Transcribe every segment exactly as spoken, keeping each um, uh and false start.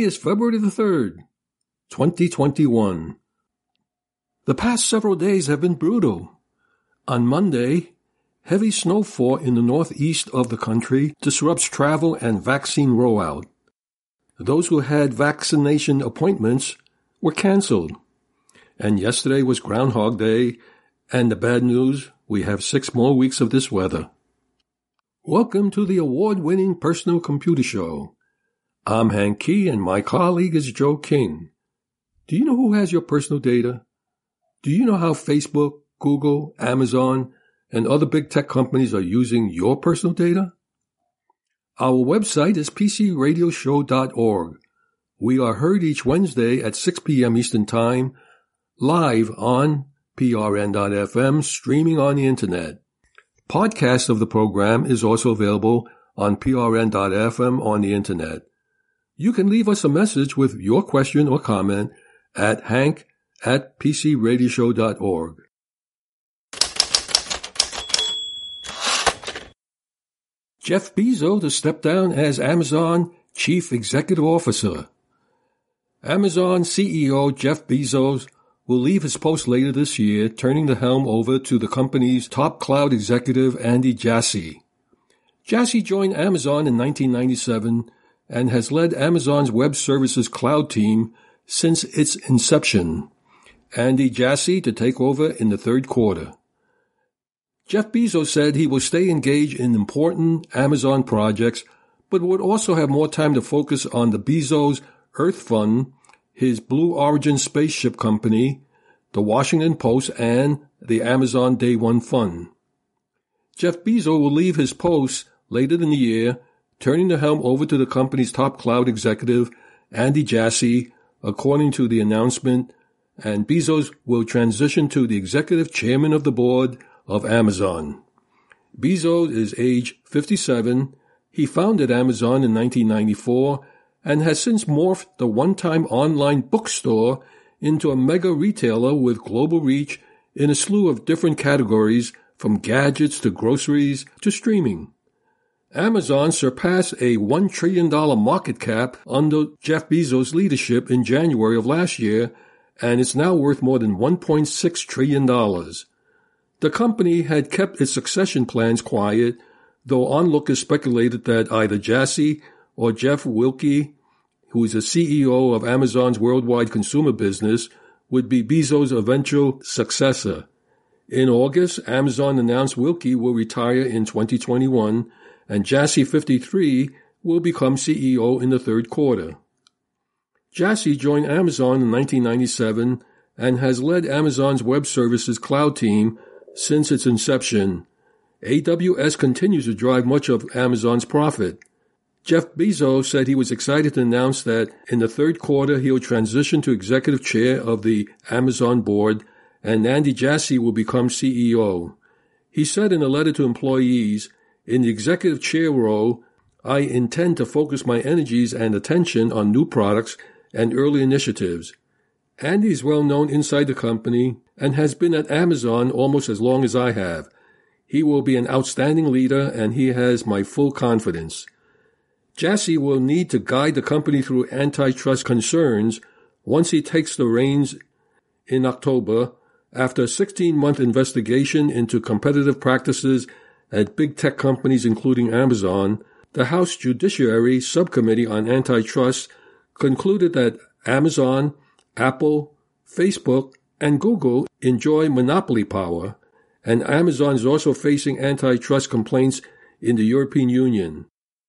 is February the third, twenty twenty-one. The past several days have been brutal. On Monday, heavy snowfall in the northeast of the country disrupts travel and vaccine rollout. Those who had vaccination appointments were canceled. And yesterday was Groundhog Day, and the bad news, we have six more weeks of this weather. Welcome to the award-winning Personal Computer Show. I'm Hank Key, and my colleague is Joe King. Do you know who has your personal data? Do you know how Facebook, Google, Amazon, and other big tech companies are using your personal data? Our website is p c radio show dot org. We are heard each Wednesday at six p.m. Eastern Time, live on p r n dot f m, streaming on the Internet. Podcast of the program is also available on p r n dot f m on the Internet. You can leave us a message with your question or comment at hank at p c radio show dot org. Jeff Bezos to step down as Amazon Chief Executive Officer. Amazon C E O Jeff Bezos will leave his post later this year, turning the helm over to the company's top cloud executive Andy Jassy. Jassy joined Amazon in nineteen ninety-seven and has led Amazon's Web Services cloud team since its inception. Andy Jassy to take over in the third quarter. Jeff Bezos said he will stay engaged in important Amazon projects, but would also have more time to focus on the Bezos Earth Fund, his Blue Origin spaceship company, the Washington Post, and the Amazon Day One Fund. Jeff Bezos will leave his post later in the year, turning the helm over to the company's top cloud executive, Andy Jassy, according to the announcement, and Bezos will transition to the executive chairman of the board of Amazon. Bezos is age fifty-seven. He founded Amazon in nineteen ninety-four and has since morphed the one-time online bookstore into a mega retailer with global reach in a slew of different categories, from gadgets to groceries to streaming. Amazon surpassed a one trillion dollars market cap under Jeff Bezos' leadership in January of last year, and is now worth more than one point six trillion dollars. The company had kept its succession plans quiet, though onlookers speculated that either Jassy or Jeff Wilke, who is the C E O of Amazon's worldwide consumer business, would be Bezos' eventual successor. In August, Amazon announced Wilke will retire in twenty twenty-one, and Jassy, fifty-three, will become C E O in the third quarter. Jassy joined Amazon in nineteen ninety-seven and has led Amazon's Web Services cloud team since its inception. A W S continues to drive much of Amazon's profit. Jeff Bezos said he was excited to announce that in the third quarter he will transition to executive chair of the Amazon board, and Andy Jassy will become C E O. He said in a letter to employees, "In the executive chair role, I intend to focus my energies and attention on new products and early initiatives." Andy is well known inside the company and has been at Amazon almost as long as I have. He will be an outstanding leader, and he has my full confidence. Jassy will need to guide the company through antitrust concerns once he takes the reins in October, after a sixteen-month investigation into competitive practices at big tech companies including Amazon. The House Judiciary Subcommittee on Antitrust concluded that Amazon, Apple, Facebook, and Google enjoy monopoly power, and Amazon is also facing antitrust complaints in the European Union.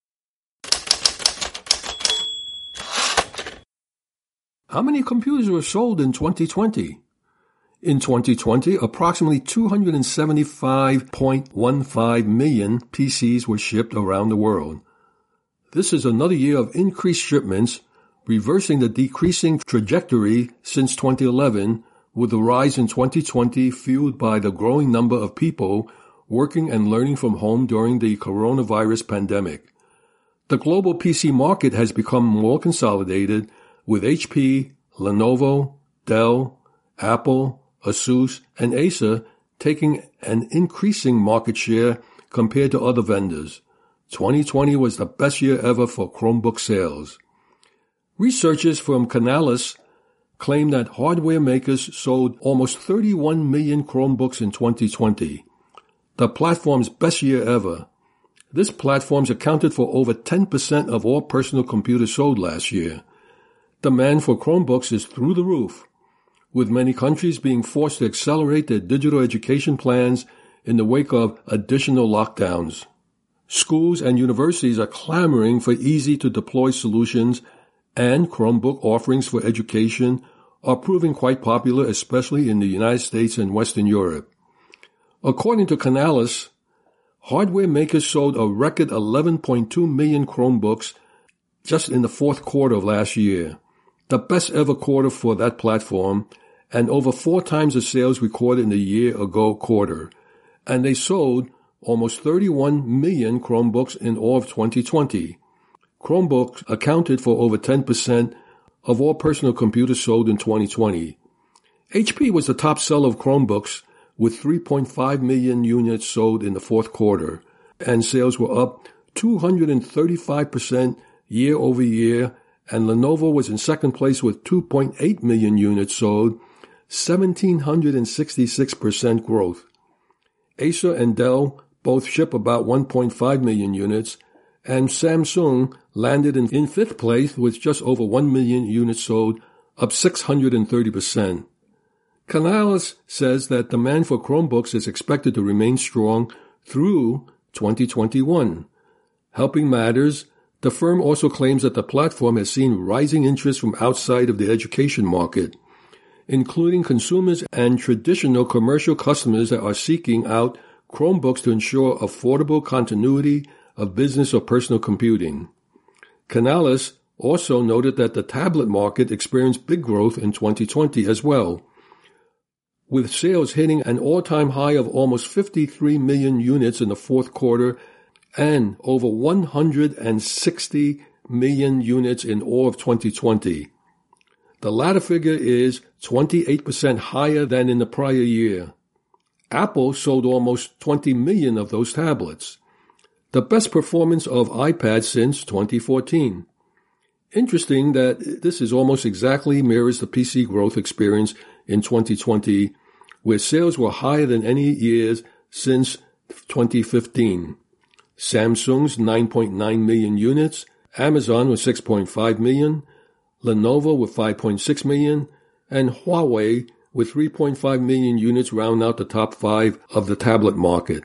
How many computers were sold in twenty twenty? In twenty twenty, approximately two hundred seventy-five point one five million P Cs were shipped around the world. This is another year of increased shipments, reversing the decreasing trajectory since twenty eleven, with the rise in twenty twenty fueled by the growing number of people working and learning from home during the coronavirus pandemic. The global P C market has become more consolidated, with H P, Lenovo, Dell, Apple, ASUS, and Acer taking an increasing market share compared to other vendors. twenty twenty was the best year ever for Chromebook sales. Researchers from Canalys claim that hardware makers sold almost thirty-one million Chromebooks in twenty twenty, the platform's best year ever. This platform's accounted for over ten percent of all personal computers sold last year. Demand for Chromebooks is through the roof, with many countries being forced to accelerate their digital education plans in the wake of additional lockdowns. Schools and universities are clamoring for easy-to-deploy solutions, and Chromebook offerings for education are proving quite popular, especially in the United States and Western Europe. According to Canalys, hardware makers sold a record eleven point two million Chromebooks just in the fourth quarter of last year, the best ever quarter for that platform, and over four times the sales recorded in the year-ago quarter. And they sold almost thirty-one million Chromebooks in all of twenty twenty. Chromebooks accounted for over ten percent of all personal computers sold in twenty twenty. H P was the top seller of Chromebooks with three point five million units sold in the fourth quarter, and sales were up two hundred thirty-five percent year over year, and Lenovo was in second place with two point eight million units sold, one thousand seven hundred sixty-six percent growth. Acer and Dell both ship about one point five million units, and Samsung landed in, in fifth place with just over one million units sold, up six hundred thirty percent. Canalys says that demand for Chromebooks is expected to remain strong through twenty twenty-one. Helping matters, the firm also claims that the platform has seen rising interest from outside of the education market, including consumers and traditional commercial customers that are seeking out Chromebooks to ensure affordable continuity of business or personal computing. Canalys also noted that the tablet market experienced big growth in twenty twenty as well, with sales hitting an all-time high of almost fifty-three million units in the fourth quarter and over one hundred sixty million units in all of twenty twenty. The latter figure is twenty-eight percent higher than in the prior year. Apple sold almost twenty million of those tablets, the best performance of iPad since twenty fourteen. Interesting that this is almost exactly mirrors the P C growth experience in twenty twenty, where sales were higher than any years since twenty fifteen. Samsung's nine point nine million units, Amazon with six point five million, Lenovo with five point six million, and Huawei with three point five million units round out the top five of the tablet market.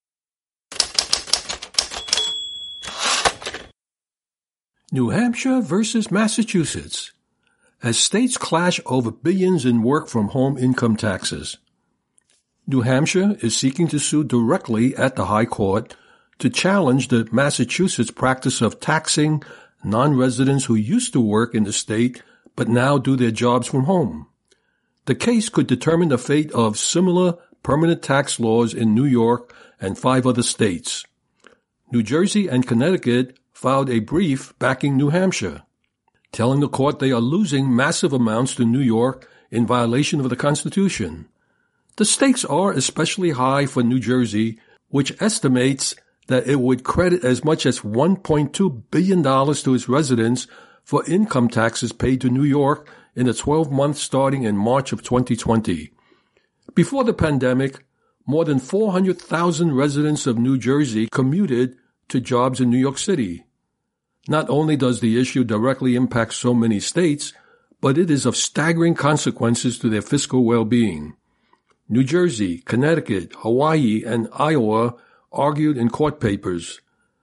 New Hampshire versus Massachusetts, as states clash over billions in work-from-home income taxes. New Hampshire is seeking to sue directly at the High Court to challenge the Massachusetts practice of taxing non-residents who used to work in the state but now do their jobs from home. The case could determine the fate of similar permanent tax laws in New York and five other states. New Jersey and Connecticut filed a brief backing New Hampshire, telling the court they are losing massive amounts to New York in violation of the Constitution. The stakes are especially high for New Jersey, which estimates that it would credit as much as one point two billion dollars to its residents for income taxes paid to New York in the twelve months starting in March of twenty twenty. Before the pandemic, more than four hundred thousand residents of New Jersey commuted to jobs in New York City. Not only does the issue directly impact so many states, but it is of staggering consequences to their fiscal well-being. New Jersey, Connecticut, Hawaii, and Iowa argued in court papers.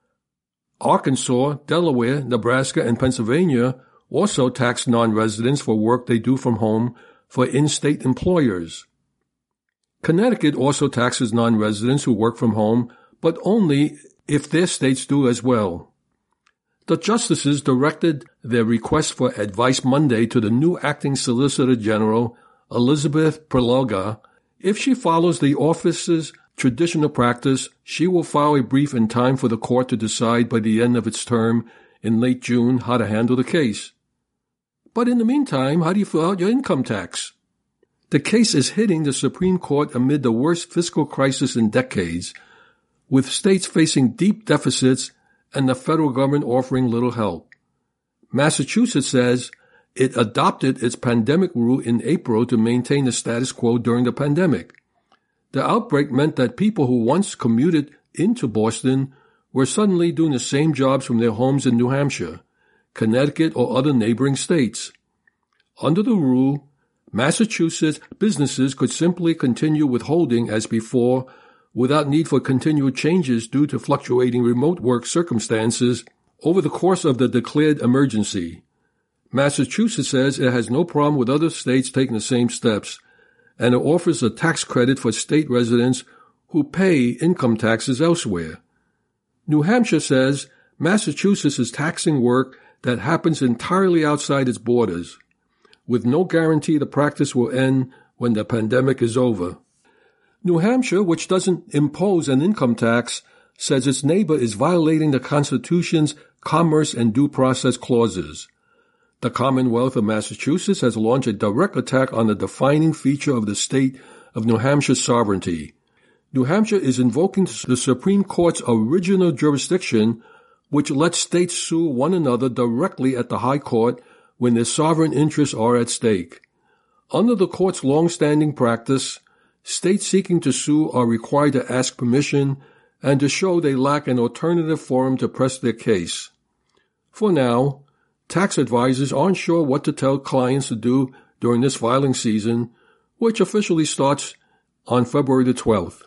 Arkansas, Delaware, Nebraska, and Pennsylvania also tax non-residents for work they do from home for in-state employers. Connecticut also taxes non-residents who work from home, but only if their states do as well. The justices directed their request for advice Monday to the new acting Solicitor General, Elizabeth Preloga. If she follows the office's traditional practice, she will file a brief in time for the court to decide by the end of its term in late June how to handle the case. But in the meantime, how do you fill out your income tax? The case is hitting the Supreme Court amid the worst fiscal crisis in decades, with states facing deep deficits and the federal government offering little help. Massachusetts says it adopted its pandemic rule in April to maintain the status quo during the pandemic. The outbreak meant that people who once commuted into Boston were suddenly doing the same jobs from their homes in New Hampshire, Connecticut, or other neighboring states. Under the rule, Massachusetts businesses could simply continue withholding as before without need for continual changes due to fluctuating remote work circumstances over the course of the declared emergency. Massachusetts says it has no problem with other states taking the same steps, and it offers a tax credit for state residents who pay income taxes elsewhere. New Hampshire says Massachusetts is taxing work that happens entirely outside its borders, with no guarantee the practice will end when the pandemic is over. New Hampshire, which doesn't impose an income tax, says its neighbor is violating the Constitution's commerce and due process clauses. The Commonwealth of Massachusetts has launched a direct attack on the defining feature of the state of New Hampshire's sovereignty. New Hampshire is invoking the Supreme Court's original jurisdiction, which lets states sue one another directly at the High Court when their sovereign interests are at stake. Under the court's long-standing practice, states seeking to sue are required to ask permission and to show they lack an alternative forum to press their case. For now, tax advisors aren't sure what to tell clients to do during this filing season, which officially starts on February the twelfth.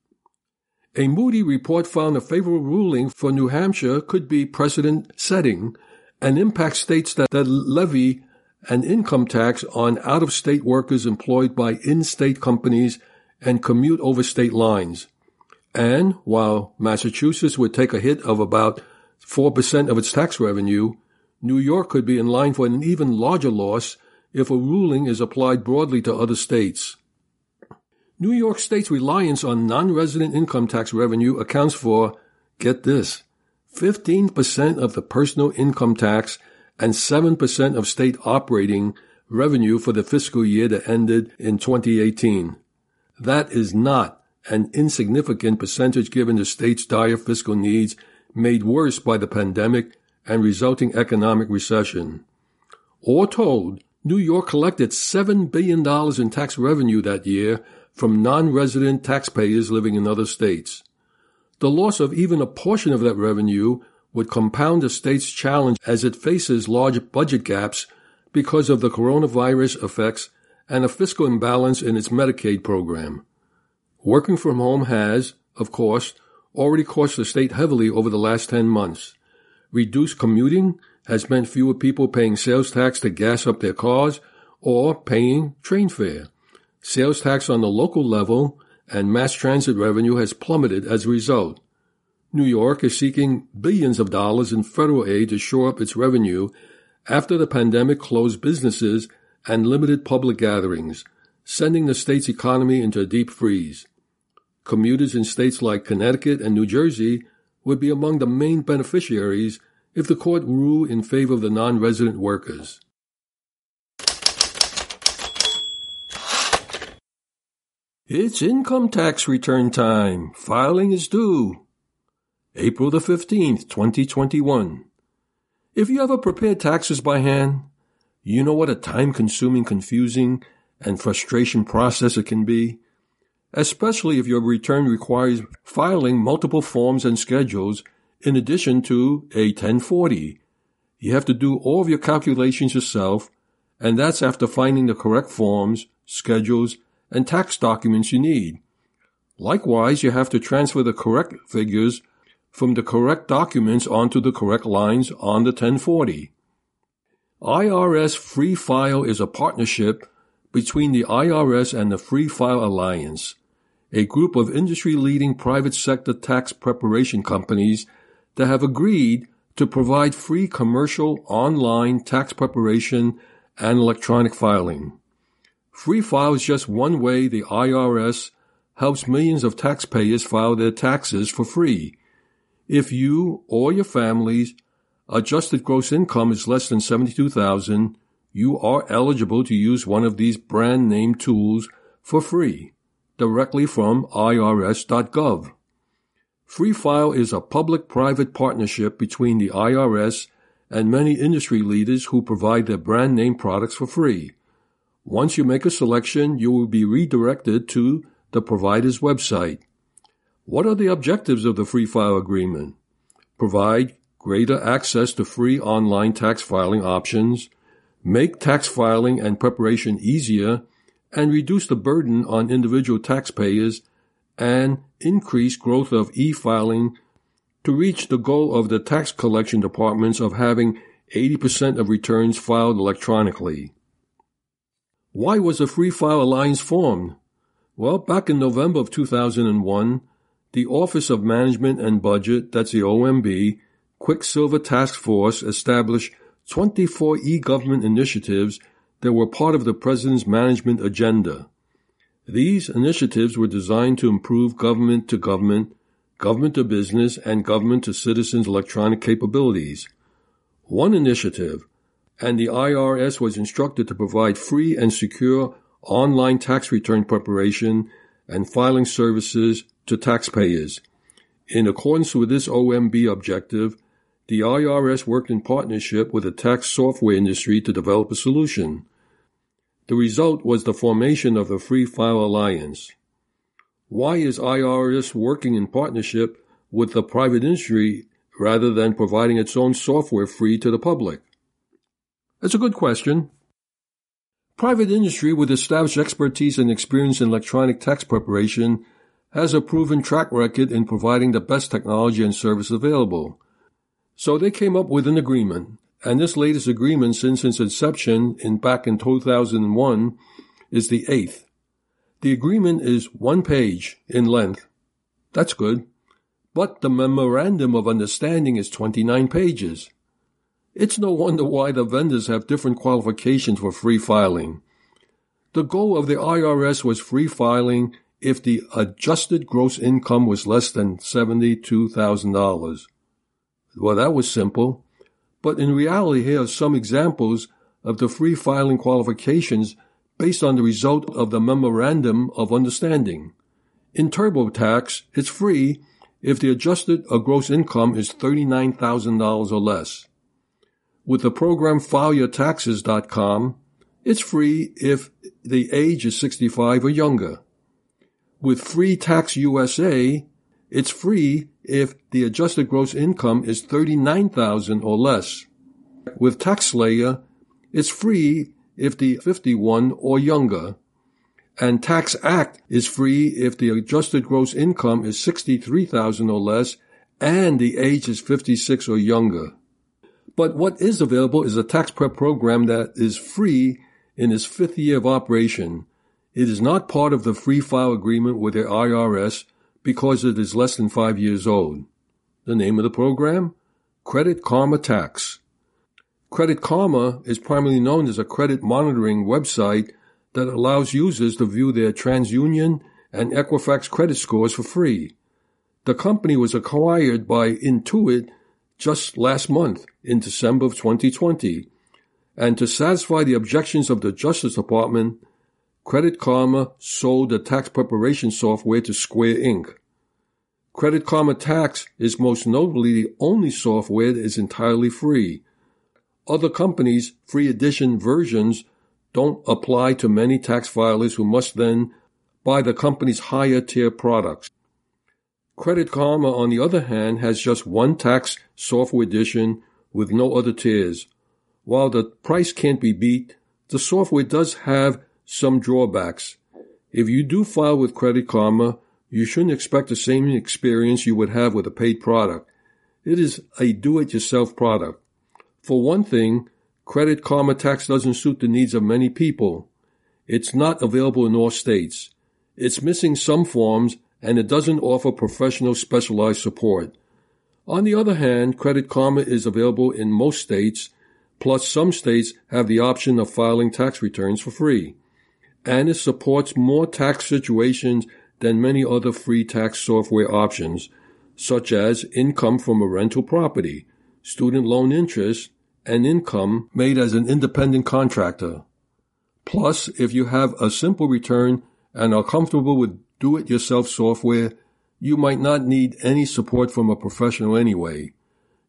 A Moody report found a favorable ruling for New Hampshire could be precedent-setting and impact states that, that levy an income tax on out-of-state workers employed by in-state companies and commute over state lines. And while Massachusetts would take a hit of about four percent of its tax revenue, New York could be in line for an even larger loss if a ruling is applied broadly to other states. New York State's reliance on non-resident income tax revenue accounts for, get this, fifteen percent of the personal income tax and seven percent of state operating revenue for the fiscal year that ended in twenty eighteen. That is not an insignificant percentage given the state's dire fiscal needs made worse by the pandemic and resulting economic recession. All told, New York collected seven billion dollars in tax revenue that year from non-resident taxpayers living in other states. The loss of even a portion of that revenue would compound the state's challenge as it faces large budget gaps because of the coronavirus effects and a fiscal imbalance in its Medicaid program. Working from home has, of course, already cost the state heavily over the last ten months. Reduced commuting has meant fewer people paying sales tax to gas up their cars or paying train fare. Sales tax on the local level and mass transit revenue has plummeted as a result. New York is seeking billions of dollars in federal aid to shore up its revenue after the pandemic closed businesses and limited public gatherings, sending the state's economy into a deep freeze. Commuters in states like Connecticut and New Jersey would be among the main beneficiaries if the court ruled in favor of the non-resident workers. It's income tax return time. Filing is due April the fifteenth, twenty twenty-one. If you ever prepared taxes by hand, you know what a time-consuming, confusing, and frustration process it can be, especially if your return requires filing multiple forms and schedules in addition to a ten forty. You have to do all of your calculations yourself, and that's after finding the correct forms, schedules, and tax documents you need. Likewise, you have to transfer the correct figures from the correct documents onto the correct lines on the ten forty. I R S Free File is a partnership between the I R S and the Free File Alliance, a group of industry-leading private sector tax preparation companies that have agreed to provide free commercial online tax preparation and electronic filing. Free File is just one way the I R S helps millions of taxpayers file their taxes for free. If you or your family's adjusted gross income is less than seventy-two thousand dollars, you are eligible to use one of these brand-name tools for free, directly from I R S dot gov. Free File is a public-private partnership between the I R S and many industry leaders who provide their brand name products for free. Once you make a selection, you will be redirected to the provider's website. What are the objectives of the Free File Agreement? Provide greater access to free online tax filing options, make tax filing and preparation easier, and reduce the burden on individual taxpayers, and increase growth of e-filing to reach the goal of the tax collection departments of having eighty percent of returns filed electronically. Why was the Free File Alliance formed? Well, back in November of two thousand one, the Office of Management and Budget, that's the O M B, Quicksilver Task Force established twenty-four e-government initiatives that were part of the President's management agenda. These initiatives were designed to improve government-to-government, government-to-business, and government-to-citizens electronic capabilities. One initiative, and the I R S was instructed to provide free and secure online tax return preparation and filing services to taxpayers. In accordance with this O M B objective, the I R S worked in partnership with the tax software industry to develop a solution. The result was the formation of the Free File Alliance. Why is I R S working in partnership with the private industry rather than providing its own software free to the public? That's a good question. Private industry with established expertise and experience in electronic tax preparation has a proven track record in providing the best technology and service available. So they came up with an agreement, and this latest agreement since its inception in back in two thousand one is the eighth. The agreement is one page in length. That's good. But the Memorandum of Understanding is twenty-nine pages. It's no wonder why the vendors have different qualifications for free filing. The goal of the I R S was free filing if the adjusted gross income was less than seventy-two thousand dollars. Well, that was simple. But in reality, here are some examples of the free filing qualifications based on the result of the Memorandum of Understanding. In TurboTax, it's free if the adjusted gross income is thirty-nine thousand dollars or less. With the program file your taxes dot com, it's free if the age is sixty-five or younger. With Free Tax U S A, it's free if the adjusted gross income is thirty-nine thousand dollars or less. With TaxSlayer, it's free if the fifty-one or younger. And TaxAct is free if the adjusted gross income is sixty-three thousand dollars or less and the age is fifty-six or younger. But what is available is a tax prep program that is free in its fifth year of operation. It is not part of the Free File Agreement with the I R S because it is less than five years old. The name of the program? Credit Karma Tax. Credit Karma is primarily known as a credit monitoring website that allows users to view their TransUnion and Equifax credit scores for free. The company was acquired by Intuit just last month in December of twenty twenty, and to satisfy the objections of the Justice Department, Credit Karma sold the tax preparation software to Square Incorporated. Credit Karma Tax is most notably the only software that is entirely free. Other companies' free edition versions don't apply to many tax filers who must then buy the company's higher tier products. Credit Karma, on the other hand, has just one tax software edition with no other tiers. While the price can't be beat, the software does have some drawbacks. If you do file with Credit Karma, you shouldn't expect the same experience you would have with a paid product. It is a do-it-yourself product. For one thing, Credit Karma Tax doesn't suit the needs of many people. It's not available in all states. It's missing some forms, and it doesn't offer professional specialized support. On the other hand, Credit Karma is available in most states, plus some states have the option of filing tax returns for free. And it supports more tax situations than many other free tax software options, such as income from a rental property, student loan interest, and income made as an independent contractor. Plus, if you have a simple return and are comfortable with do-it-yourself software, you might not need any support from a professional anyway.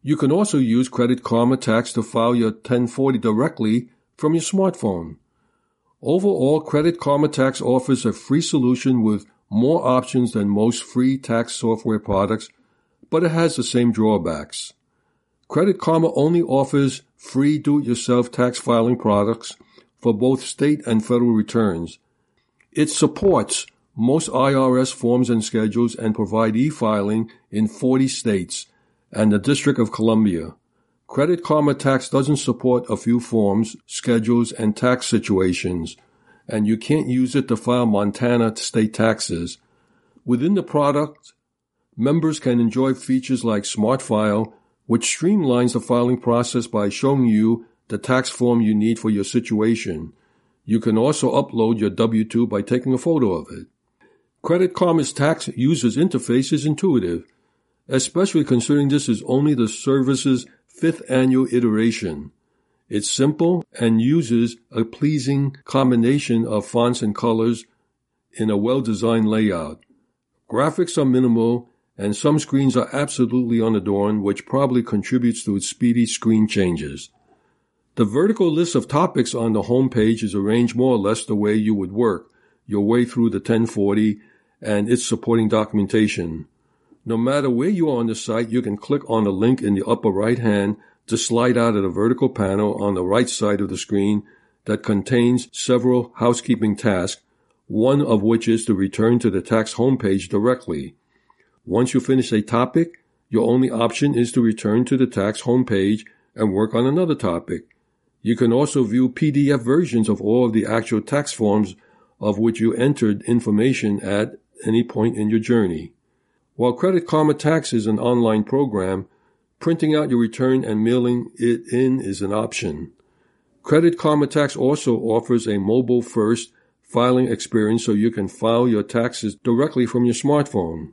You can also use Credit Karma Tax to file your ten forty directly from your smartphone. Overall, Credit Karma Tax offers a free solution with more options than most free tax software products, but it has the same drawbacks. Credit Karma only offers free do-it-yourself tax filing products for both state and federal returns. It supports most I R S forms and schedules and provide e-filing in forty states and the District of Columbia. Credit Karma Tax doesn't support a few forms, schedules, and tax situations, and you can't use it to file Montana state taxes. Within the product, members can enjoy features like Smart File, which streamlines the filing process by showing you the tax form you need for your situation. You can also upload your W two by taking a photo of it. Credit Karma's tax user's interface is intuitive, especially considering this is only the service's fifth annual iteration. It's simple and uses a pleasing combination of fonts and colors in a well-designed layout. Graphics are minimal, and some screens are absolutely unadorned, which probably contributes to its speedy screen changes. The vertical list of topics on the home page is arranged more or less the way you would work your way through the ten forty and its supporting documentation. No matter where you are on the site, you can click on the link in the upper right hand to slide out of the vertical panel on the right side of the screen that contains several housekeeping tasks, one of which is to return to the tax homepage directly. Once you finish a topic, your only option is to return to the tax homepage and work on another topic. You can also view P D F versions of all of the actual tax forms of which you entered information at any point in your journey. While Credit Karma Tax is an online program, printing out your return and mailing it in is an option. Credit Karma Tax also offers a mobile-first filing experience so you can file your taxes directly from your smartphone.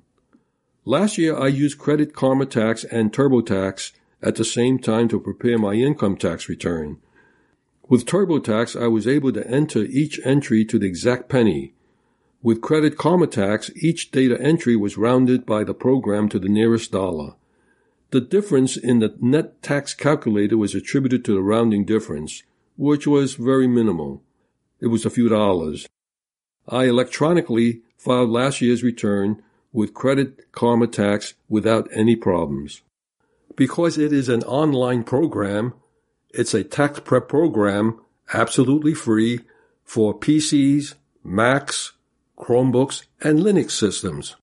Last year, I used Credit Karma Tax and TurboTax at the same time to prepare my income tax return. With TurboTax, I was able to enter each entry to the exact penny. With Credit Karma Tax, each data entry was rounded by the program to the nearest dollar. The difference in the net tax calculator was attributed to the rounding difference, which was very minimal. It was a few dollars. I electronically filed last year's return with Credit Karma Tax without any problems. Because it is an online program, it's a tax prep program absolutely free for P Cs, Macs, Chromebooks, and Linux systems.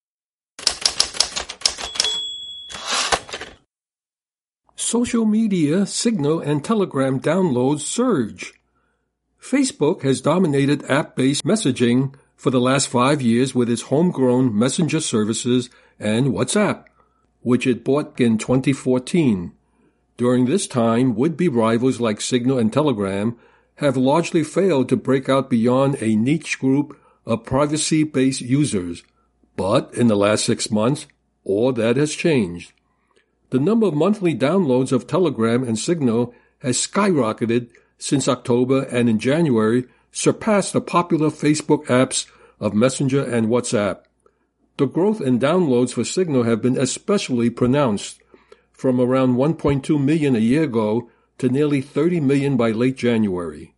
Social media, Signal, and Telegram downloads surge. Facebook has dominated app-based messaging for the last five years with its homegrown messenger services and WhatsApp, which it bought in twenty fourteen. During this time, would-be rivals like Signal and Telegram have largely failed to break out beyond a niche group of privacy-based users. But in the last six months, all that has changed. The number of monthly downloads of Telegram and Signal has skyrocketed since October and in January surpassed the popular Facebook apps of Messenger and WhatsApp. The growth in downloads for Signal have been especially pronounced, from around one point two million a year ago to nearly thirty million by late January.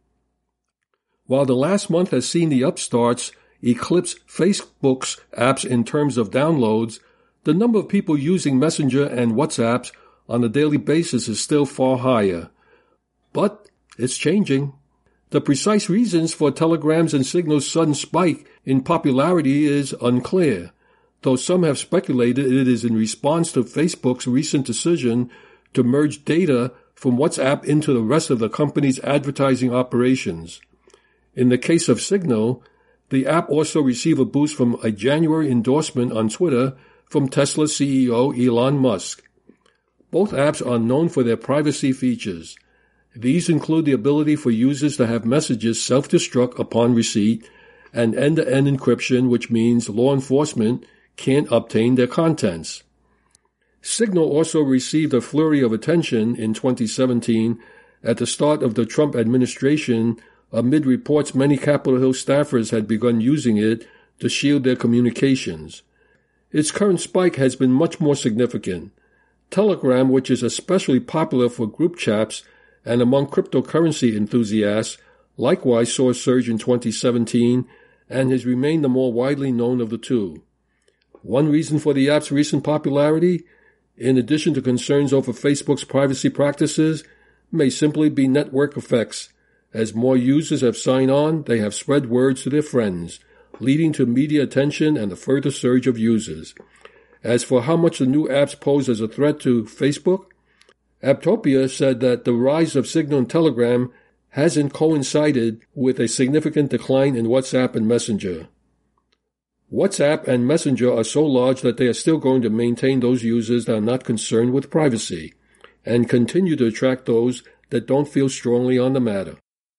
While the last month has seen the upstarts eclipse Facebook's apps in terms of downloads, the number of people using Messenger and WhatsApp on a daily basis is still far higher. But it's changing. The precise reasons for Telegram's and Signal's sudden spike in popularity is unclear, though some have speculated it is in response to Facebook's recent decision to merge data from WhatsApp into the rest of the company's advertising operations. In the case of Signal, the app also received a boost from a January endorsement on Twitter from Tesla C E O Elon Musk. Both apps are known for their privacy features. These include the ability for users to have messages self-destruct upon receipt and end-to-end encryption, which means law enforcement can't obtain their contents. Signal also received a flurry of attention in twenty seventeen at the start of the Trump administration amid reports many Capitol Hill staffers had begun using it to shield their communications. Its current spike has been much more significant. Telegram, which is especially popular for group chats and among cryptocurrency enthusiasts, likewise saw a surge in twenty seventeen and has remained the more widely known of the two. One reason for the app's recent popularity, in addition to concerns over Facebook's privacy practices, may simply be network effects. As more users have signed on, they have spread words to their friends, leading to media attention and a further surge of users. As for how much the new apps pose as a threat to Facebook, Apptopia said that the rise of Signal and Telegram hasn't coincided with a significant decline in WhatsApp and Messenger. WhatsApp and Messenger are so large that they are still going to maintain those users that are not concerned with privacy and continue to attract those that don't feel strongly on the matter.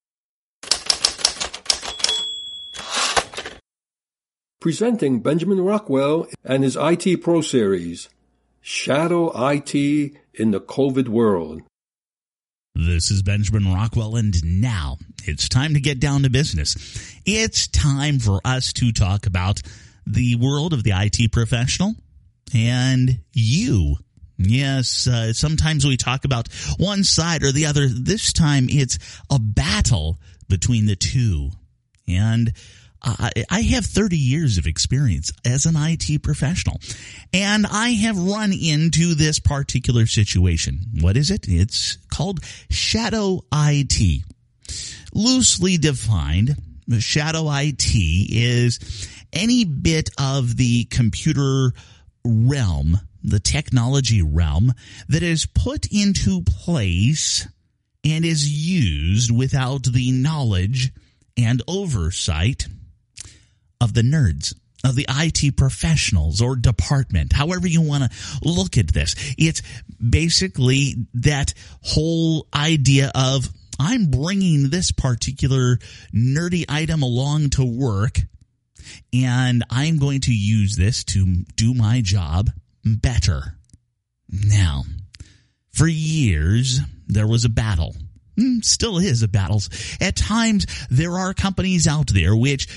Presenting Benjamin Rockwell and his I T Pro Series, Shadow I T in the COVID World. This is Benjamin Rockwell, and now it's time to get down to business. It's time for us to talk about the world of the I T professional and you. Yes, uh, sometimes we talk about one side or the other. This time it's a battle between the two. And uh, I have thirty years of experience as an I T professional, and I have run into this particular situation. What is it? It's called shadow I T. Loosely defined, shadow I T is any bit of the computer realm, the technology realm, that is put into place and is used without the knowledge and oversight of the nerds, of the I T professionals or department, however you want to look at this. It's basically that whole idea of, I'm bringing this particular nerdy item along to work, and I'm going to use this to do my job better. Now, for years, there was a battle. Still is a battle. At times, there are companies out there which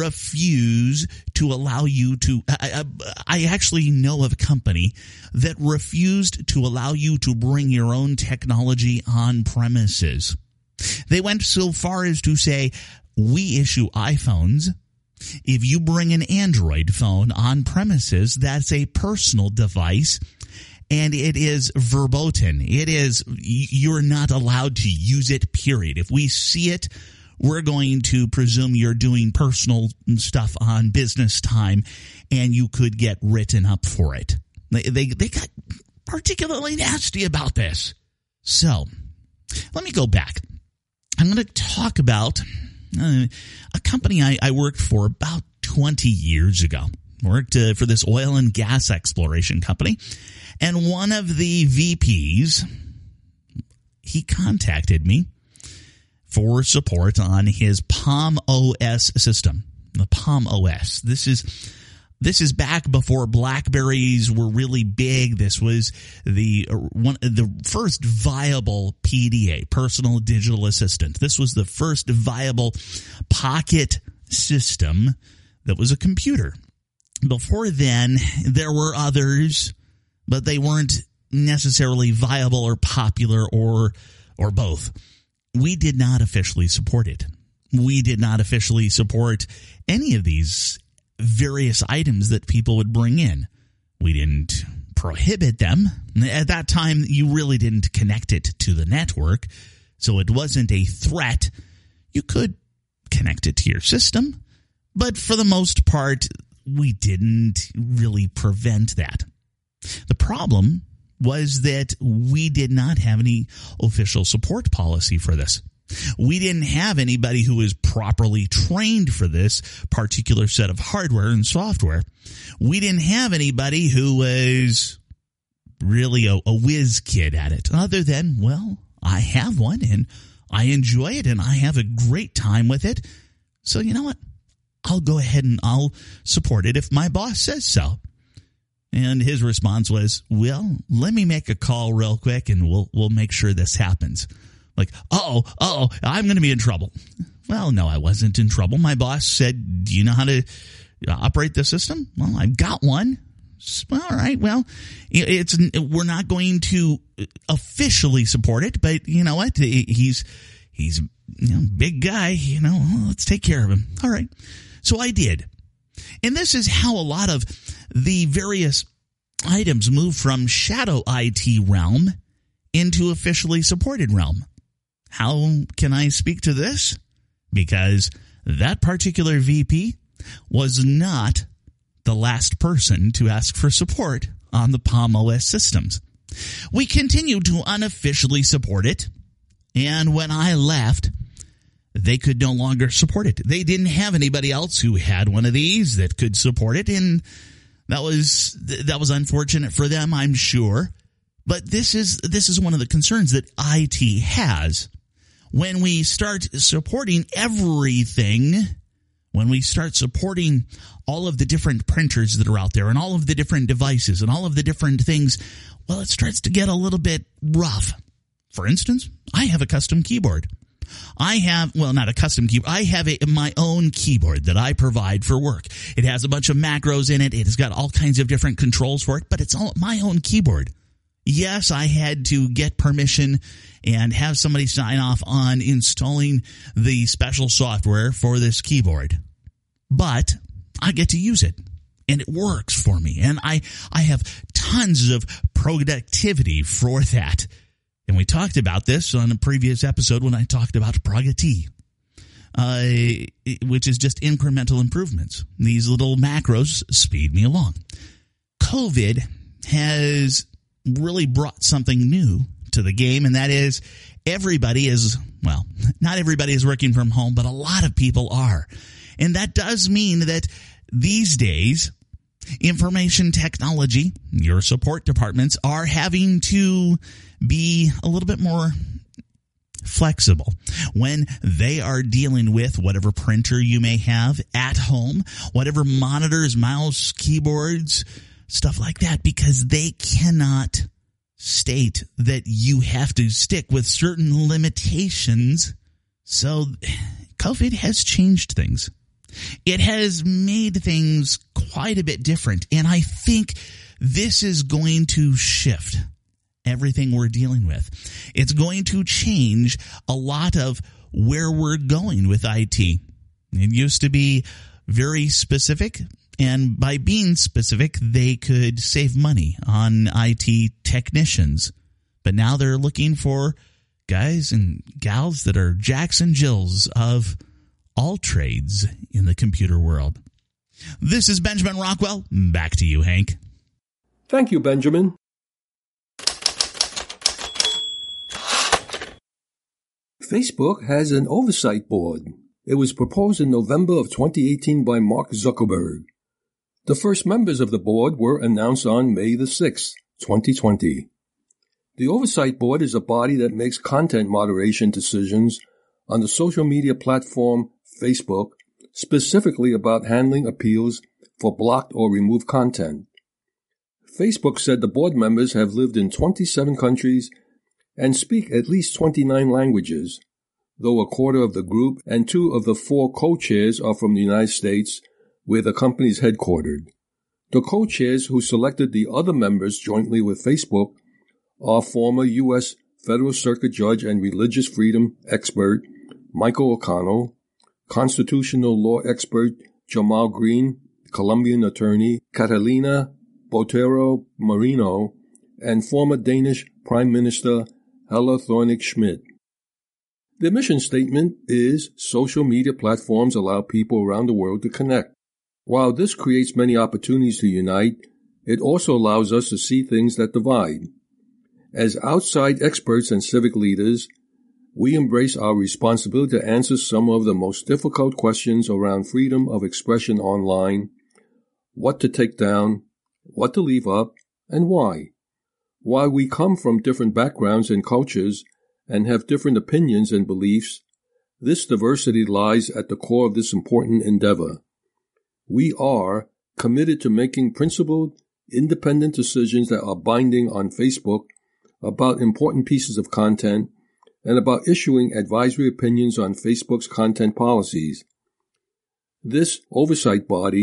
refuse to allow you to... I, I actually know of a company that refused to allow you to bring your own technology on premises. They went so far as to say, we issue iPhones. If you bring an Android phone on premises, that's a personal device, and it is verboten. It is, you're not allowed to use it, period. If we see it, we're going to presume you're doing personal stuff on business time, and you could get written up for it. They, they, they got particularly nasty about this. So, let me go back. I'm going to talk about uh, a company I, I worked for about twenty years ago. Worked uh, for this oil and gas exploration company. And one of the V Ps, he contacted me for support on his Palm O S system. The Palm O S. This is... This is back before BlackBerries were really big. This was the one, the first viable P D A, personal digital assistant. This was the first viable pocket system that was a computer. Before then, there were others, but they weren't necessarily viable or popular or or both. We did not officially support it. We did not officially support any of these various items that people would bring in. We didn't prohibit them. At that time, you really didn't connect it to the network, so it wasn't a threat. You could connect it to your system, but for the most part, we didn't really prevent that. The problem was that we did not have any official support policy for this. We didn't have anybody who was properly trained for this particular set of hardware and software. We didn't have anybody who was really a, a whiz kid at it, other than, well, I have one and I enjoy it and I have a great time with it. So you know what? I'll go ahead and I'll support it if my boss says so. And his response was, well, let me make a call real quick and we'll we'll make sure this happens. Like, uh-oh, uh-oh, I'm going to be in trouble. Well, no, I wasn't in trouble. My boss said, do you know how to operate the system? Well, I've got one. All right, well, it's we're not going to officially support it, but you know what? He's he's you know, big guy, you know, let's take care of him. All right. So I did. And this is how a lot of the various items move from shadow I T realm into officially supported realm. How can I speak to this? Because that particular V P was not the last person to ask for support on the Palm O S systems. We continue to unofficially support it, and when I left, they could no longer support it. They didn't have anybody else who had one of these that could support it, and that was that was unfortunate for them, I'm sure. But this is this is one of the concerns that I T has. When we start supporting everything, when we start supporting all of the different printers that are out there and all of the different devices and all of the different things, well, it starts to get a little bit rough. For instance, I have a custom keyboard. I have, well, not a custom keyboard. I have a, my own keyboard that I provide for work. It has a bunch of macros in it. It has got all kinds of different controls for it, but it's all my own keyboard. Yes, I had to get permission and have somebody sign off on installing the special software for this keyboard. But I get to use it, and it works for me. And I, I have tons of productivity for that. And we talked about this on a previous episode when I talked about Progati, uh, which is just incremental improvements. These little macros speed me along. COVID has really brought something new to the game, and that is everybody is, well, not everybody is working from home, but a lot of people are. And that does mean that these days, information technology, your support departments are having to be a little bit more flexible when they are dealing with whatever printer you may have at home, whatever monitors, mouse, keyboards, stuff like that, because they cannot state that you have to stick with certain limitations. So COVID has changed things. It has made things quite a bit different, and I think this is going to shift everything we're dealing with. It's going to change a lot of where we're going with I T. It used to be very specific, and by being specific, they could save money on I T technicians. But now they're looking for guys and gals that are Jacks and Jills of all trades in the computer world. This is Benjamin Rockwell. Back to you, Hank. Thank you, Benjamin. Facebook has an oversight board. It was proposed in November of twenty eighteen by Mark Zuckerberg. The first members of the board were announced on May the sixth, twenty twenty. The oversight board is a body that makes content moderation decisions on the social media platform Facebook, specifically about handling appeals for blocked or removed content. Facebook said the board members have lived in twenty-seven countries and speak at least twenty-nine languages, though a quarter of the group and two of the four co-chairs are from the United States, where the company is headquartered. The co-chairs who selected the other members jointly with Facebook are former U S Federal Circuit Judge and religious freedom expert Michael O'Connell, constitutional law expert Jamal Green, Colombian attorney Catalina Botero Marino, and former Danish Prime Minister Helle Thorning-Schmidt. Their mission statement is social media platforms allow people around the world to connect. While this creates many opportunities to unite, it also allows us to see things that divide. As outside experts and civic leaders, we embrace our responsibility to answer some of the most difficult questions around freedom of expression online, what to take down, what to leave up, and why. While we come from different backgrounds and cultures and have different opinions and beliefs, this diversity lies at the core of this important endeavor. We are committed to making principled, independent decisions that are binding on Facebook about important pieces of content and about issuing advisory opinions on Facebook's content policies. This oversight body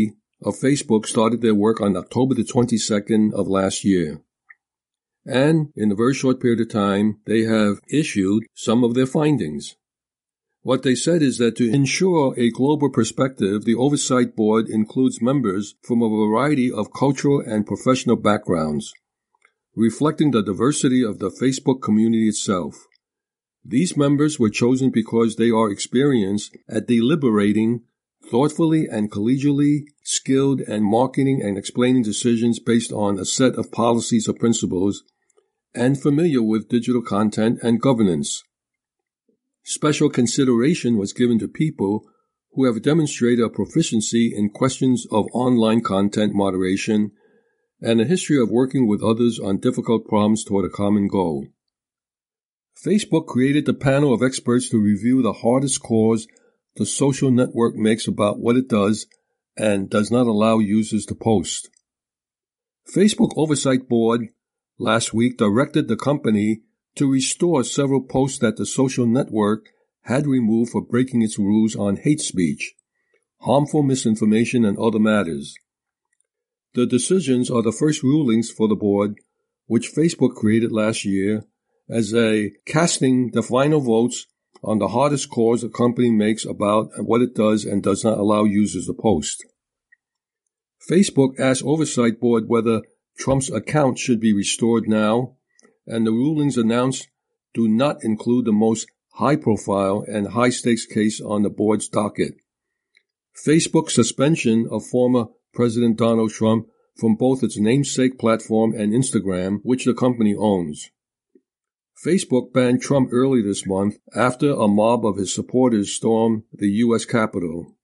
of Facebook started their work on October the twenty-second of last year. And in a very short period of time, they have issued some of their findings. What they said is that to ensure a global perspective, the Oversight Board includes members from a variety of cultural and professional backgrounds, reflecting the diversity of the Facebook community itself. These members were chosen because they are experienced at deliberating, thoughtfully and collegially skilled and marketing and explaining decisions based on a set of policies or principles, and familiar with digital content and governance. Special consideration was given to people who have demonstrated a proficiency in questions of online content moderation and a history of working with others on difficult problems toward a common goal. Facebook created the panel of experts to review the hardest calls the social network makes about what it does and does not allow users to post. Facebook Oversight Board last week directed the company to restore several posts that the social network had removed for breaking its rules on hate speech, harmful misinformation, and other matters. The decisions are the first rulings for the board, which Facebook created last year as a casting the final votes on the hardest calls the company makes about what it does and does not allow users to post. Facebook asked Oversight Board whether Trump's account should be restored now, and the rulings announced do not include the most high-profile and high-stakes case on the board's docket: Facebook's suspension of former President Donald Trump from both its namesake platform and Instagram, which the company owns. Facebook banned Trump early this month after a mob of his supporters stormed the U S Capitol.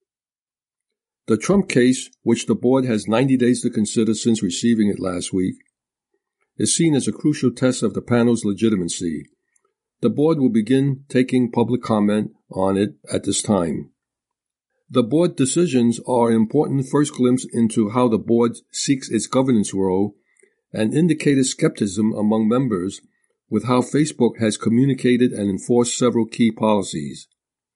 The Trump case, which the board has ninety days to consider since receiving it last week, is seen as a crucial test of the panel's legitimacy. The board will begin taking public comment on it at this time. The board decisions are an important first glimpse into how the board seeks its governance role and indicated skepticism among members with how Facebook has communicated and enforced several key policies.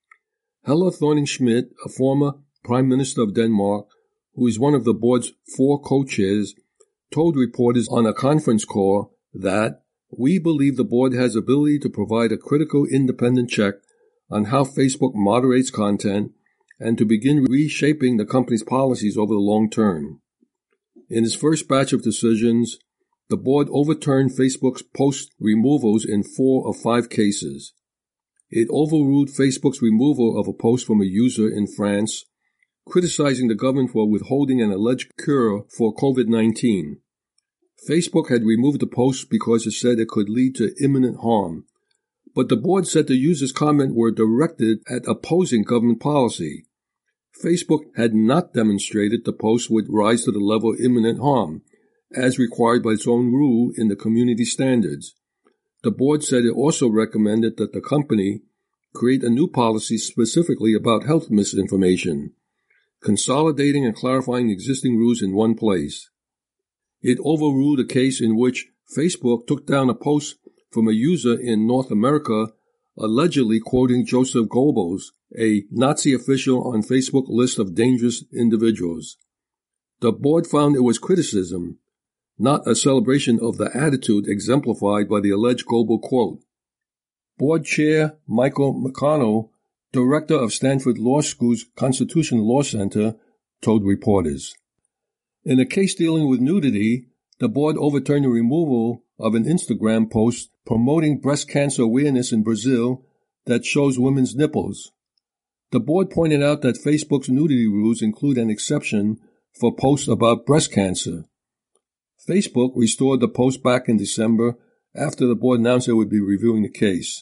Helle Thorning-Schmidt, a former Prime Minister of Denmark, who is one of the board's four co-chairs, told reporters on a conference call that we believe the board has the ability to provide a critical independent check on how Facebook moderates content and to begin reshaping the company's policies over the long term. In its first batch of decisions, the board overturned Facebook's post removals in four of five cases. It overruled Facebook's removal of a post from a user in France, criticizing the government for withholding an alleged cure for COVID nineteen. Facebook had removed the post because it said it could lead to imminent harm, but the board said the user's comments were directed at opposing government policy. Facebook had not demonstrated the post would rise to the level of imminent harm, as required by its own rule in the community standards. The board said it also recommended that the company create a new policy specifically about health misinformation, consolidating and clarifying existing rules in one place. It overruled a case in which Facebook took down a post from a user in North America allegedly quoting Joseph Goebbels, a Nazi official on Facebook's list of dangerous individuals. The board found it was criticism, not a celebration of the attitude exemplified by the alleged Goebbels quote. Board Chair Michael McConnell, director of Stanford Law School's Constitutional Law Center, told reporters. In a case dealing with nudity, the board overturned the removal of an Instagram post promoting breast cancer awareness in Brazil that shows women's nipples. The board pointed out that Facebook's nudity rules include an exception for posts about breast cancer. Facebook restored the post back in December after the board announced it would be reviewing the case.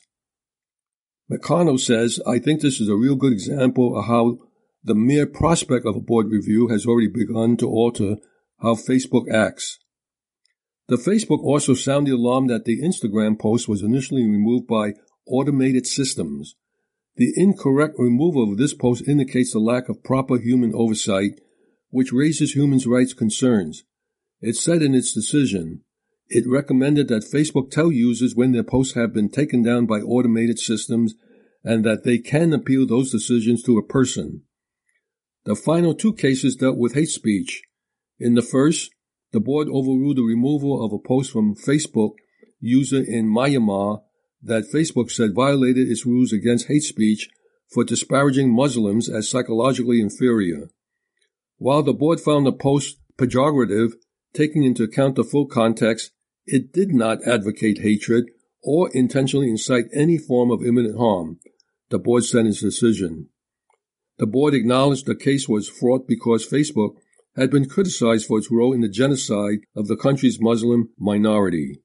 McConnell says, I think this is a real good example of how the mere prospect of a board review has already begun to alter how Facebook acts. The Facebook also sounded the alarm that the Instagram post was initially removed by automated systems. The incorrect removal of this post indicates the lack of proper human oversight, which raises human rights concerns. It said in its decision, it recommended that Facebook tell users when their posts have been taken down by automated systems and that they can appeal those decisions to a person. The final two cases dealt with hate speech. In the first, the board overruled the removal of a post from Facebook user in Myanmar that Facebook said violated its rules against hate speech for disparaging Muslims as psychologically inferior. While the board found the post pejorative, taking into account the full context, it did not advocate hatred or intentionally incite any form of imminent harm, the board said in its decision. The board acknowledged the case was fraught because Facebook had been criticized for its role in the genocide of the country's Muslim minority.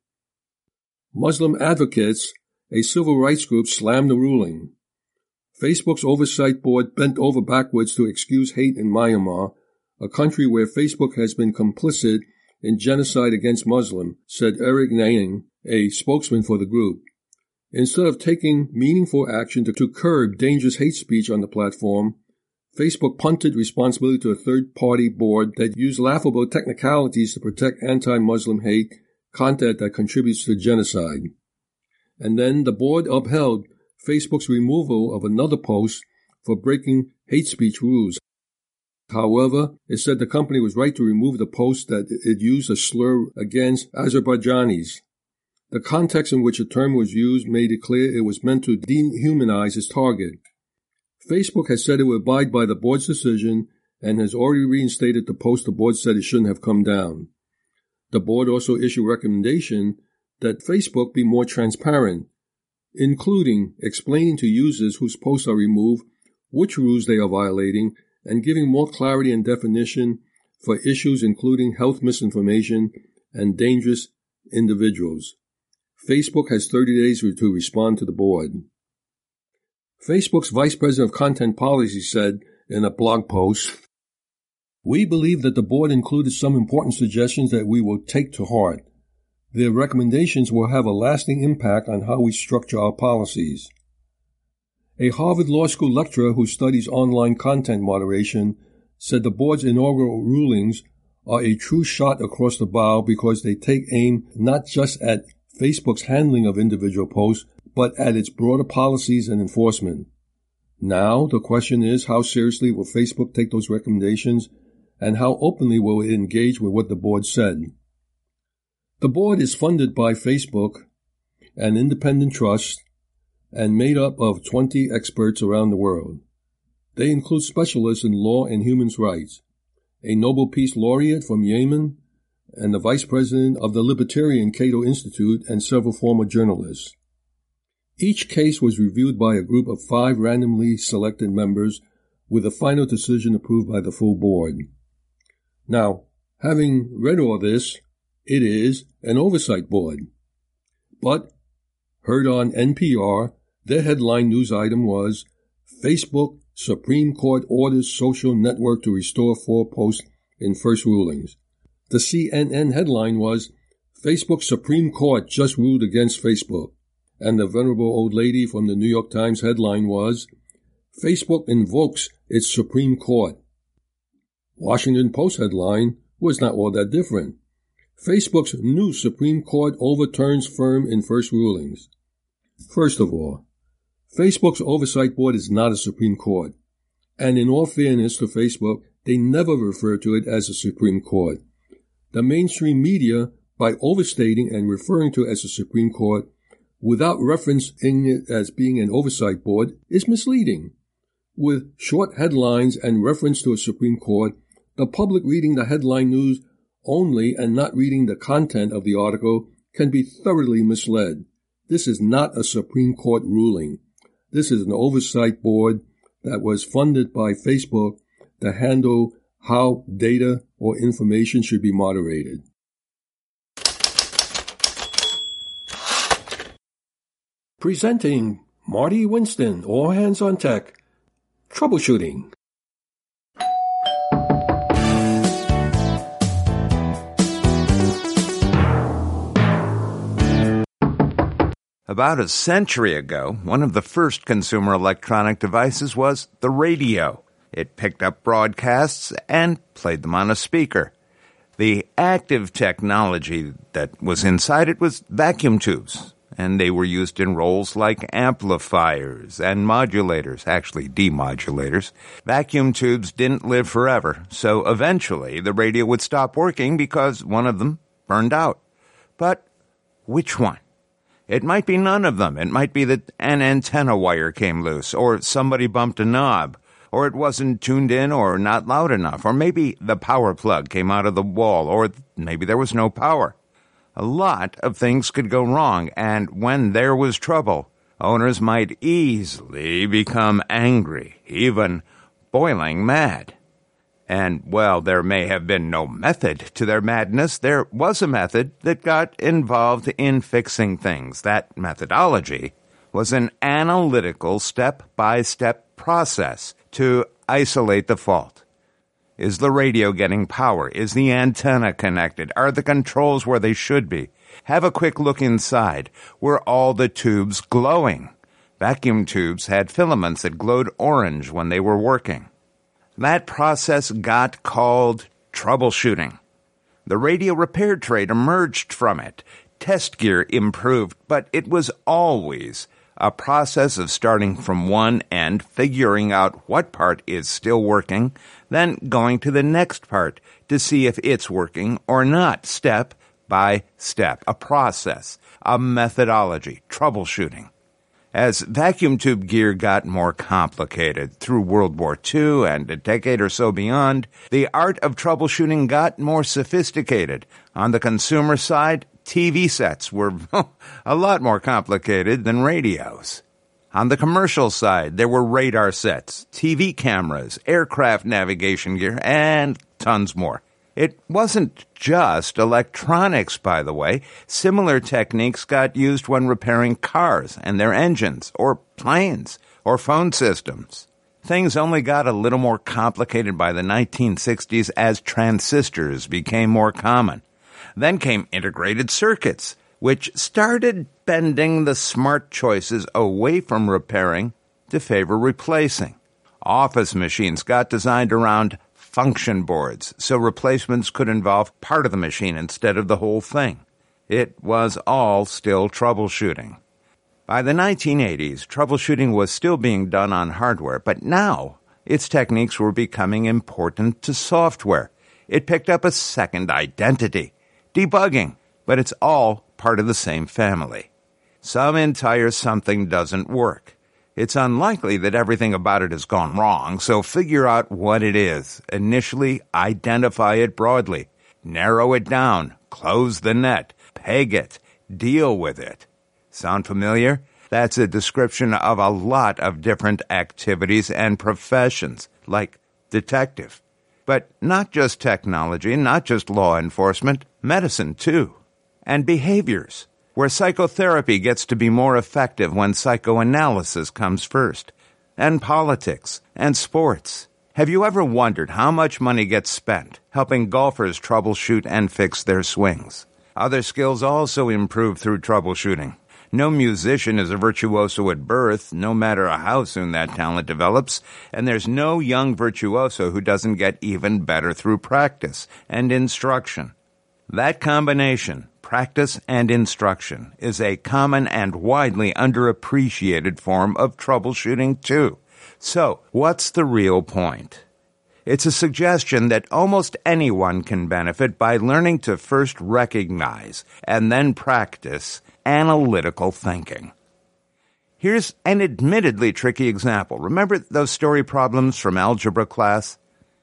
Muslim advocates, a civil rights group, slammed the ruling. Facebook's oversight board bent over backwards to excuse hate in Myanmar, a country where Facebook has been complicit in genocide against Muslims, said Eric Nang, a spokesman for the group. Instead of taking meaningful action to, to curb dangerous hate speech on the platform, Facebook punted responsibility to a third-party board that used laughable technicalities to protect anti-Muslim hate content that contributes to genocide. And then the board upheld Facebook's removal of another post for breaking hate speech rules. However, it said the company was right to remove the post that it used a slur against Azerbaijanis. The context in which the term was used made it clear it was meant to dehumanize its target. Facebook has said it would abide by the board's decision and has already reinstated the post the board said it shouldn't have come down. The board also issued a recommendation that Facebook be more transparent, including explaining to users whose posts are removed which rules they are violating and giving more clarity and definition for issues including health misinformation and dangerous individuals. Facebook has thirty days to respond to the board. Facebook's Vice President of Content Policy said in a blog post, "We believe that the board included some important suggestions that we will take to heart. Their recommendations will have a lasting impact on how we structure our policies." A Harvard Law School lecturer who studies online content moderation said the board's inaugural rulings are a true shot across the bow because they take aim not just at Facebook's handling of individual posts, but at its broader policies and enforcement. Now, the question is, how seriously will Facebook take those recommendations, and how openly will it engage with what the board said? The board is funded by Facebook, an independent trust, and made up of twenty experts around the world. They include specialists in law and human rights, a Nobel Peace Laureate from Yemen, and the vice president of the Libertarian Cato Institute, and several former journalists. Each case was reviewed by a group of five randomly selected members, with a final decision approved by the full board. Now, having read all this, it is an oversight board. But, heard on N P R, their headline news item was, Facebook Supreme Court orders social network to restore four posts in first rulings. The C N N headline was, Facebook Supreme Court just ruled against Facebook. And the venerable old lady from the New York Times headline was, Facebook invokes its Supreme Court. Washington Post headline was not all that different. Facebook's new Supreme Court overturns firm in first rulings. First of all, Facebook's oversight board is not a Supreme Court. And in all fairness to Facebook, they never refer to it as a Supreme Court. The mainstream media, by overstating and referring to it as a Supreme Court, without referencing it as being an oversight board, is misleading. With short headlines and reference to a Supreme Court, the public reading the headline news only and not reading the content of the article can be thoroughly misled. This is not a Supreme Court ruling. This is an oversight board that was funded by Facebook to handle how data or information should be moderated. Presenting Marty Winston, All Hands on Tech, Troubleshooting. About a century ago, one of the first consumer electronic devices was the radio. It picked up broadcasts and played them on a speaker. The active technology that was inside it was vacuum tubes. and they were used in roles like amplifiers and modulators, actually demodulators. Vacuum tubes didn't live forever, so eventually the radio would stop working because one of them burned out. But which one? It might be none of them. It might be that an antenna wire came loose, or somebody bumped a knob, or it wasn't tuned in or not loud enough, or maybe the power plug came out of the wall, or maybe there was no power. A lot of things could go wrong, and when there was trouble, owners might easily become angry, even boiling mad. And, well, there may have been no method to their madness. There was a method that got involved in fixing things. That methodology was an analytical step-by-step process to isolate the fault. Is the radio getting power? Is the antenna connected? Are the controls where they should be? Have a quick look inside. Were all the tubes glowing? Vacuum tubes had filaments that glowed orange when they were working. That process got called troubleshooting. The radio repair trade emerged from it. Test gear improved, but it was always a process of starting from one end, figuring out what part is still working, then going to the next part to see if it's working or not, step by step. A process, a methodology, troubleshooting. As vacuum tube gear got more complicated through World War Two and a decade or so beyond, the art of troubleshooting got more sophisticated. On the consumer side, T V sets were a lot more complicated than radios. On the commercial side, there were radar sets, T V cameras, aircraft navigation gear, and tons more. It wasn't just electronics, by the way. Similar techniques got used when repairing cars and their engines, or planes, or phone systems. Things only got a little more complicated by the nineteen sixties as transistors became more common. Then came integrated circuits, which started bending the smart choices away from repairing to favor replacing. Office machines got designed around function boards, so replacements could involve part of the machine instead of the whole thing. It was all still troubleshooting. By the nineteen eighties, troubleshooting was still being done on hardware, but now its techniques were becoming important to software. It picked up a second identity, debugging, but it's all part of the same family. Some entire something doesn't work. It's unlikely that everything about it has gone wrong, so figure out what it is. Initially, identify it broadly. Narrow it down. Close the net. Peg it. Deal with it. Sound familiar? That's a description of a lot of different activities and professions, like detective. But not just technology, not just law enforcement, medicine too. And behaviors, where psychotherapy gets to be more effective when psychoanalysis comes first. And politics, and sports. Have you ever wondered how much money gets spent helping golfers troubleshoot and fix their swings? Other skills also improve through troubleshooting. No musician is a virtuoso at birth, no matter how soon that talent develops, and there's no young virtuoso who doesn't get even better through practice and instruction. That combination, practice and instruction, is a common and widely underappreciated form of troubleshooting, too. So, what's the real point? It's a suggestion that almost anyone can benefit by learning to first recognize and then practice analytical thinking. Here's an admittedly tricky example. Remember those story problems from algebra class?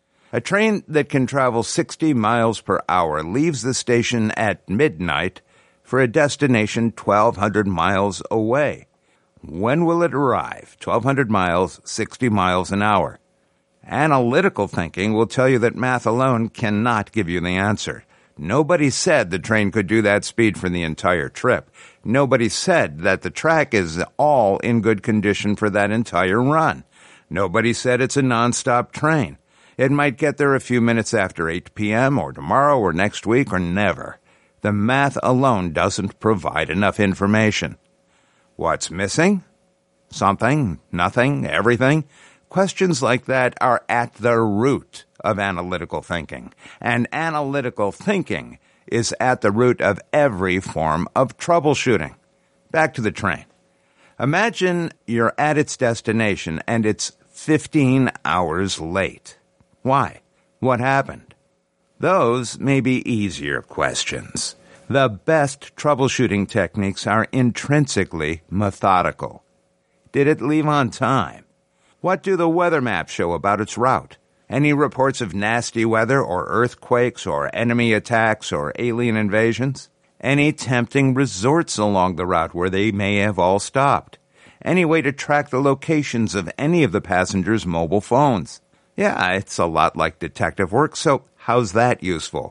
A train that can travel sixty miles per hour leaves the station at midnight for a destination twelve hundred miles away. When will it arrive? twelve hundred miles, sixty miles an hour. Analytical thinking will tell you that math alone cannot give you the answer. Nobody said the train could do that speed for the entire trip. Nobody said that the track is all in good condition for that entire run. Nobody said it's a nonstop train. It might get there a few minutes after eight p.m. or tomorrow or next week or never. The math alone doesn't provide enough information. What's missing? Something, nothing, everything? Questions like that are at the root of analytical thinking. And analytical thinking is at the root of every form of troubleshooting. back to the train. Imagine you're at its destination and it's fifteen hours late. Why? What happened? Those may be easier questions. The best troubleshooting techniques are intrinsically methodical. Did it leave on time? What do the weather maps show about its route? Any reports of nasty weather or earthquakes or enemy attacks or alien invasions? Any tempting resorts along the route where they may have all stopped? Any way to track the locations of any of the passengers' mobile phones? Yeah, it's a lot like detective work, so how's that useful?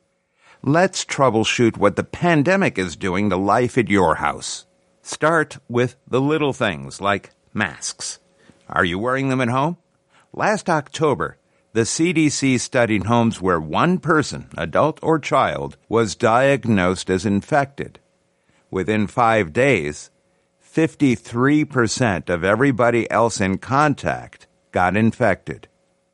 Let's troubleshoot what the pandemic is doing to life at your house. Start with the little things like masks. Are you wearing them at home? Last October, the C D C studied homes where one person, adult or child, was diagnosed as infected. Within five days, fifty-three percent of everybody else in contact got infected.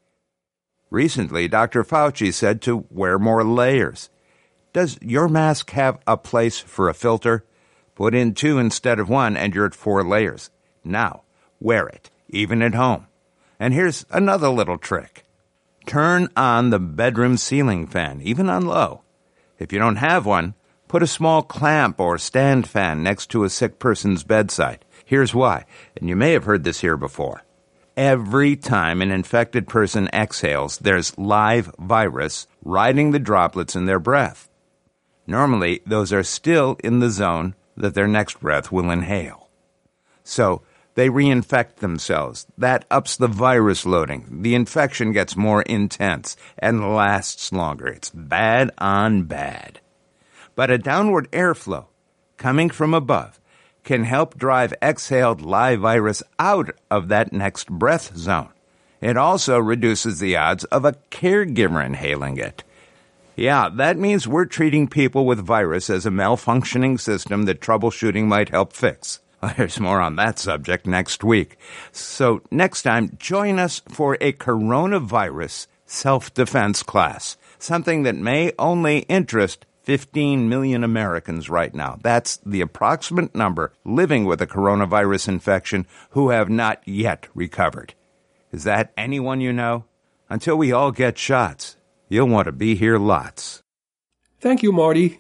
Recently, Doctor Fauci said to wear more layers. Does your mask have a place for a filter? Put in two instead of one and you're at four layers. Now, wear it, even at home. And here's another little trick. Turn on the bedroom ceiling fan, even on low. If you don't have one, put a small clamp or stand fan next to a sick person's bedside. Here's why, and you may have heard this here before. Every time an infected person exhales, there's live virus riding the droplets in their breath. Normally, those are still in the zone that their next breath will inhale. So, they reinfect themselves. That ups the virus loading. The infection gets more intense and lasts longer. It's bad on bad. But a downward airflow coming from above can help drive exhaled live virus out of that next breath zone. It also reduces the odds of a caregiver inhaling it. Yeah, that means we're treating people with virus as a malfunctioning system that troubleshooting might help fix. There's more on that subject next week. So next time, join us for a coronavirus self-defense class, something that may only interest fifteen million Americans right now. That's the approximate number living with a coronavirus infection who have not yet recovered. Is that anyone you know? Until we all get shots, you'll want to be here lots. Thank you, Marty.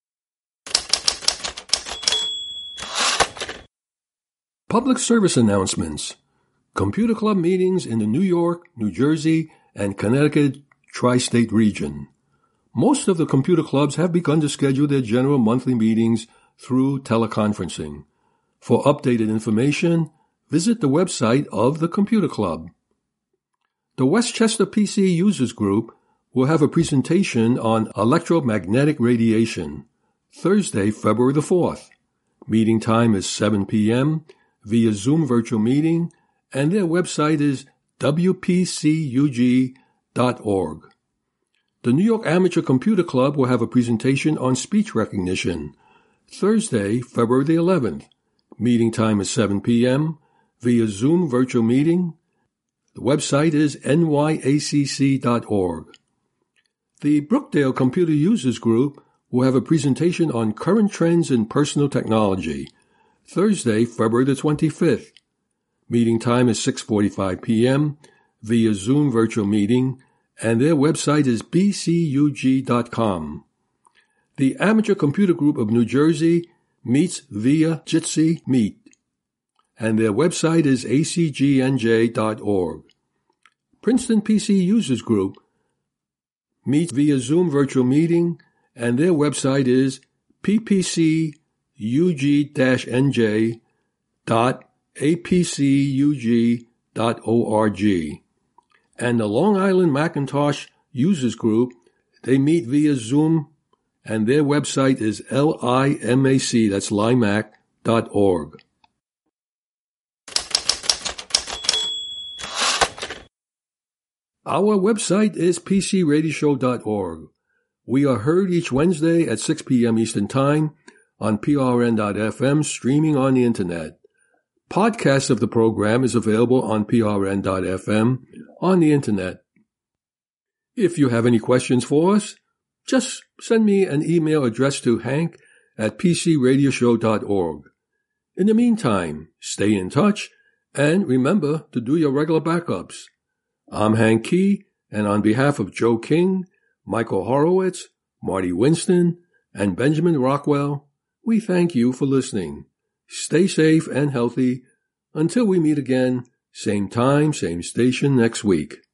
Public service announcements. Computer Club meetings in the New York, New Jersey, and Connecticut tri-state region. Most of the computer clubs have begun to schedule their general monthly meetings through teleconferencing. For updated information, visit the website of the Computer Club. The Westchester P C Users Group will have a presentation on electromagnetic radiation, Thursday, February the fourth. Meeting time is seven p.m. via Zoom virtual meeting, and their website is w p c u g dot org. The New York Amateur Computer Club will have a presentation on speech recognition, Thursday, February the eleventh. Meeting time is seven p.m. via Zoom virtual meeting. The website is n y a c c dot org. The Brookdale Computer Users Group will have a presentation on current trends in personal technology, Thursday, February the twenty-fifth. Meeting time is six forty-five p.m. via Zoom virtual meeting, and their website is b c u g dot com. The Amateur Computer Group of New Jersey meets via Jitsi Meet, and their website is a c g n j dot org. Princeton P C Users Group meets via Zoom virtual meeting, and their website is p p c u g dash n j dot a p c u g dot org. And the Long Island Macintosh Users Group, they meet via Zoom, and their website is limac, that's limac dot org. Our website is p c radio show dot org. We are heard each Wednesday at six p.m. Eastern Time on p r n dot f m, streaming on the Internet. Podcast of the program is available on p r n dot f m on the Internet. If you have any questions for us, just send me an email addressed to hank at p c radio show dot org. In the meantime, stay in touch and remember to do your regular backups. I'm Hank Key, and on behalf of Joe King, Michael Horowitz, Marty Winston, and Benjamin Rockwell, we thank you for listening. Stay safe and healthy until we meet again, same time, same station next week.